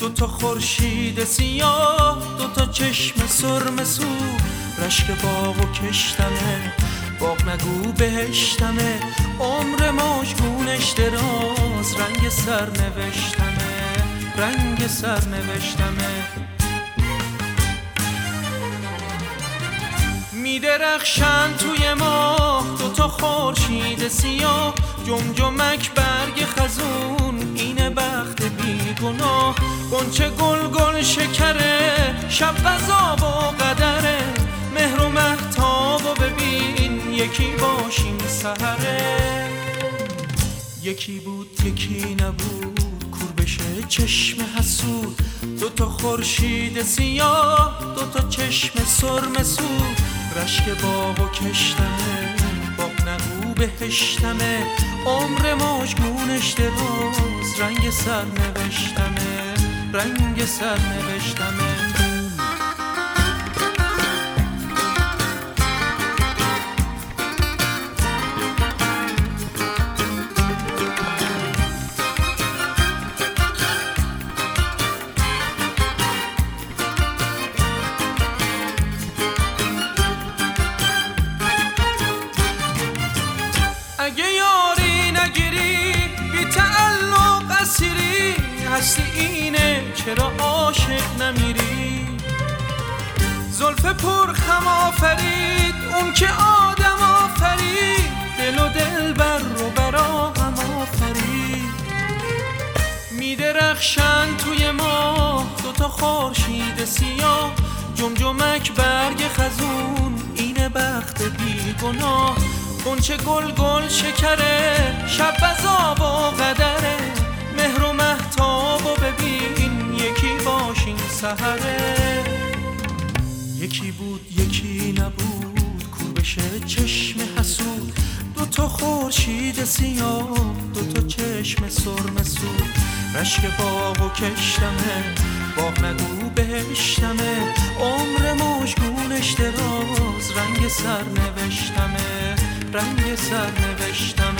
دوتا خورشید سیاه، دوتا چشم سرم سو، رشک باغ و کشتمه، باغ نگو بهشتمه، عمر ماژگونش دراز، رنگ سر نوشتمه، رنگ سر نوشتمه. میدرخشن توی ماه دوتا خورشید سیاه، جمجمک برگ خزون، این بخت بیگناه. غنچه گل گل شکره، شب غذا و قدره، مهر و مهتاب و ببین یکی باشیم سحره. یکی بود یکی نبود، کور بشه چشم حسود، دوتا خورشید سیاه، دوتا چشم سرم سود، رشک باغ و کشتمه، باغ نگو بهشتمه، عمر ماژگونش دراز، رنگ سر نوشتمه، رنگ سر نوشتمه. اگه یاری نگیری بی تعلق اسیری، هستی اینه چرا عاشق نمیری؟ زلف پر خم آفرید اون که آدم آفرید، دل و دل بر رو برا هم آفرید. میدرخشن توی ماه دوتا خورشید سیاه، جمجمک برگ خزون، اینه بخت بیگناه. غنچه گل گل شکره، شب غذا و قدره، مهر و مهتاب و ببین یکی باشیم سحره. یکی بود یکی نبود، کور بشه چشم حسود، دوتا خورشید سیاه، دوتا چشم سرم سود، رشک باغ و کشتمه، باغ نگو بهشتمه، عمر ماژگونش دراز، رنگ سر نوشتمه، رنگ سر نوشتم.